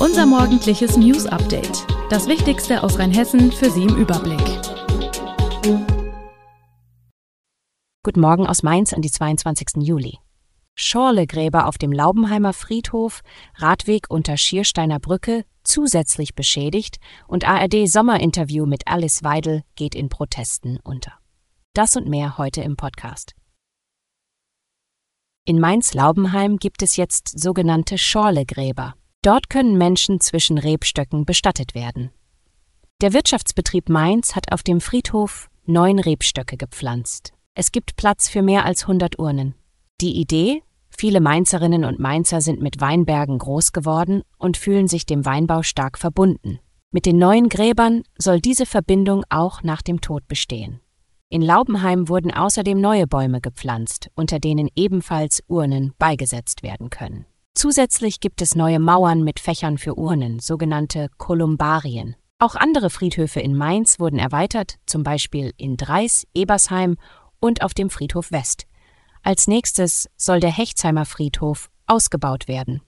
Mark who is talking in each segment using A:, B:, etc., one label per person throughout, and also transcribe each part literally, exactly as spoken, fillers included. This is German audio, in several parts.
A: Unser morgendliches News-Update. Das Wichtigste aus Rheinhessen für Sie im Überblick.
B: Guten Morgen aus Mainz an die zweiundzwanzigsten Juli. Schorlegräber auf dem Laubenheimer Friedhof, Radweg unter Schiersteiner Brücke zusätzlich beschädigt und A R D-Sommerinterview mit Alice Weidel geht in Protesten unter. Das und mehr heute im Podcast. In Mainz-Laubenheim gibt es jetzt sogenannte Schorlegräber. Dort können Menschen zwischen Rebstöcken bestattet werden. Der Wirtschaftsbetrieb Mainz hat auf dem Friedhof neun Rebstöcke gepflanzt. Es gibt Platz für mehr als hundert Urnen. Die Idee? Viele Mainzerinnen und Mainzer sind mit Weinbergen groß geworden und fühlen sich dem Weinbau stark verbunden. Mit den neuen Gräbern soll diese Verbindung auch nach dem Tod bestehen. In Laubenheim wurden außerdem neue Bäume gepflanzt, unter denen ebenfalls Urnen beigesetzt werden können. Zusätzlich gibt es neue Mauern mit Fächern für Urnen, sogenannte Kolumbarien. Auch andere Friedhöfe in Mainz wurden erweitert, zum Beispiel in Dreis, Ebersheim und auf dem Friedhof West. Als nächstes soll der Hechtsheimer Friedhof ausgebaut werden.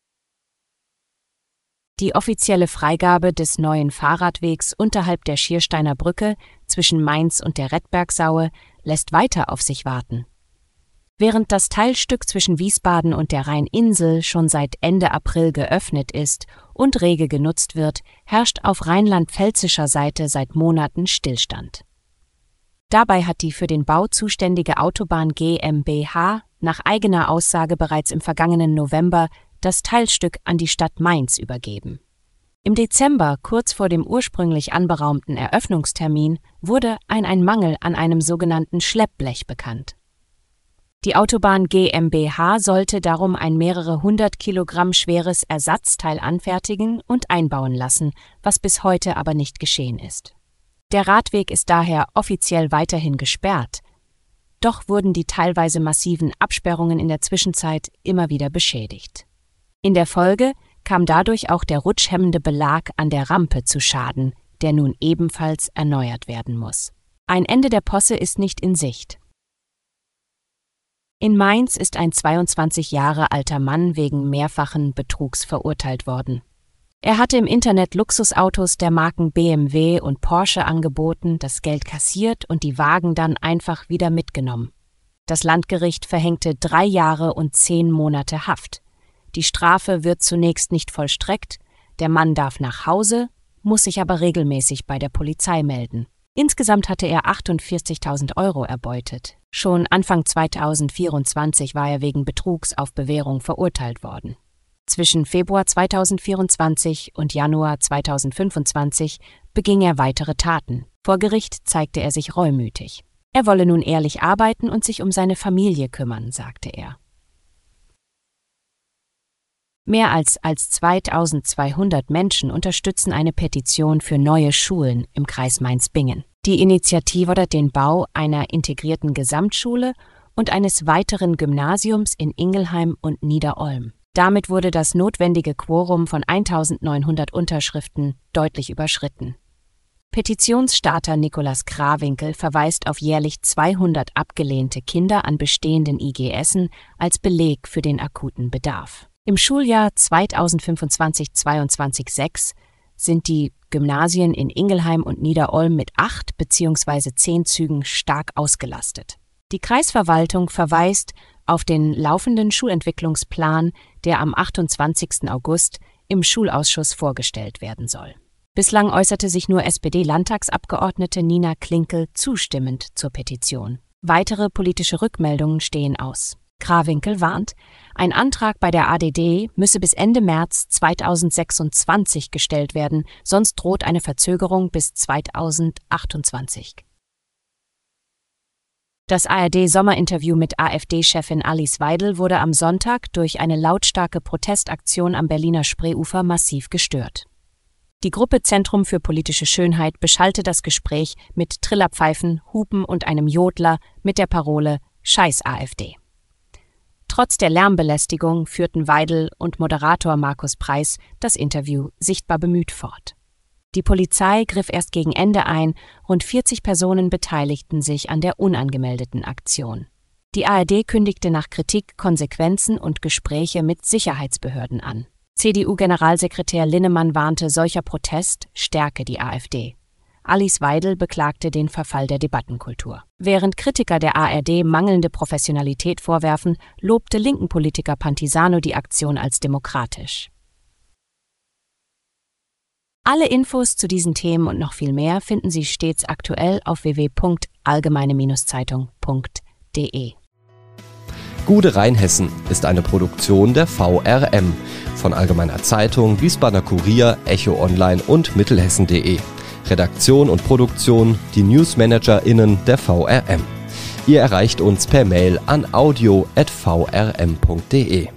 B: Die offizielle Freigabe des neuen Fahrradwegs unterhalb der Schiersteiner Brücke zwischen Mainz und der Redbergsaue lässt weiter auf sich warten. Während das Teilstück zwischen Wiesbaden und der Rheininsel schon seit Ende April geöffnet ist und rege genutzt wird, herrscht auf rheinland-pfälzischer Seite seit Monaten Stillstand. Dabei hat die für den Bau zuständige Autobahn GmbH nach eigener Aussage bereits im vergangenen November das Teilstück an die Stadt Mainz übergeben. Im Dezember, kurz vor dem ursprünglich anberaumten Eröffnungstermin, wurde ein, ein Mangel an einem sogenannten Schleppblech bekannt. Die Autobahn GmbH sollte darum ein mehrere hundert Kilogramm schweres Ersatzteil anfertigen und einbauen lassen, was bis heute aber nicht geschehen ist. Der Radweg ist daher offiziell weiterhin gesperrt, doch wurden die teilweise massiven Absperrungen in der Zwischenzeit immer wieder beschädigt. In der Folge kam dadurch auch der rutschhemmende Belag an der Rampe zu Schaden, der nun ebenfalls erneuert werden muss. Ein Ende der Posse ist nicht in Sicht. In Mainz ist ein zweiundzwanzig Jahre alter Mann wegen mehrfachen Betrugs verurteilt worden. Er hatte im Internet Luxusautos der Marken B M W und Porsche angeboten, das Geld kassiert und die Wagen dann einfach wieder mitgenommen. Das Landgericht verhängte drei Jahre und zehn Monate Haft. Die Strafe wird zunächst nicht vollstreckt, der Mann darf nach Hause, muss sich aber regelmäßig bei der Polizei melden. Insgesamt hatte er achtundvierzigtausend Euro erbeutet. Schon Anfang zweitausendvierundzwanzig war er wegen Betrugs auf Bewährung verurteilt worden. Zwischen Februar zweitausendvierundzwanzig und Januar zweitausendfünfundzwanzig beging er weitere Taten. Vor Gericht zeigte er sich reumütig. Er wolle nun ehrlich arbeiten und sich um seine Familie kümmern, sagte er. Mehr als, als zweitausendzweihundert Menschen unterstützen eine Petition für neue Schulen im Kreis Mainz-Bingen. Die Initiative fordert den Bau einer integrierten Gesamtschule und eines weiteren Gymnasiums in Ingelheim und Niederolm. Damit wurde das notwendige Quorum von eintausendneunhundert Unterschriften deutlich überschritten. Petitionsstarter Nikolaus Krawinkel verweist auf jährlich zweihundert abgelehnte Kinder an bestehenden I G Essen als Beleg für den akuten Bedarf. Im Schuljahr zweitausendfünfundzwanzig zweiundzwanzig sechs sind die Gymnasien in Ingelheim und Niederolm mit acht bzw. zehn Zügen stark ausgelastet. Die Kreisverwaltung verweist auf den laufenden Schulentwicklungsplan, der am achtundzwanzigsten August im Schulausschuss vorgestellt werden soll. Bislang äußerte sich nur S P D-Landtagsabgeordnete Nina Klinkel zustimmend zur Petition. Weitere politische Rückmeldungen stehen aus. Krawinkel warnt, ein Antrag bei der A D D müsse bis Ende März zweitausendsechsundzwanzig gestellt werden, sonst droht eine Verzögerung bis zweitausendachtundzwanzig. Das A R D-Sommerinterview mit AfD-Chefin Alice Weidel wurde am Sonntag durch eine lautstarke Protestaktion am Berliner Spreeufer massiv gestört. Die Gruppe Zentrum für politische Schönheit beschallte das Gespräch mit Trillerpfeifen, Hupen und einem Jodler mit der Parole »Scheiß AfD«. Trotz der Lärmbelästigung führten Weidel und Moderator Markus Preis das Interview sichtbar bemüht fort. Die Polizei griff erst gegen Ende ein, rund vierzig Personen beteiligten sich an der unangemeldeten Aktion. Die A R D kündigte nach Kritik Konsequenzen und Gespräche mit Sicherheitsbehörden an. C D U-Generalsekretär Linnemann warnte, solcher Protest stärke die AfD. Alice Weidel beklagte den Verfall der Debattenkultur. Während Kritiker der A R D mangelnde Professionalität vorwerfen, lobte linken Politiker Pantisano die Aktion als demokratisch. Alle Infos zu diesen Themen und noch viel mehr finden Sie stets aktuell auf w w w punkt allgemeine Zeitung punkt de.
C: Gude Rheinhessen ist eine Produktion der V R M von Allgemeiner Zeitung, Wiesbadener Kurier, Echo Online und Mittelhessen punkt de. Redaktion und Produktion die NewsmanagerInnen der V R M. Ihr erreicht uns per Mail an audio at v r m punkt de.